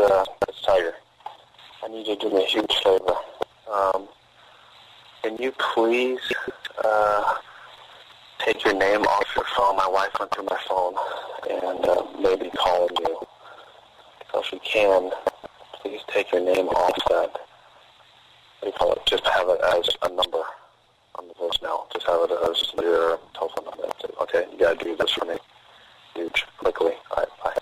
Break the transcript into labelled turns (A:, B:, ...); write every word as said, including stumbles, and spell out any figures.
A: uh, it's Tiger. I need you to do me a huge favor. Um, can you please uh, take your name off your phone? My wife went through my phone and uh, maybe calling you. So if you can, please take your name off that. What do you call it? Just have it as a number on the voicemail. Just have it as your telephone number. Okay, you gotta do this for me. Huge. Quickly. All right, bye.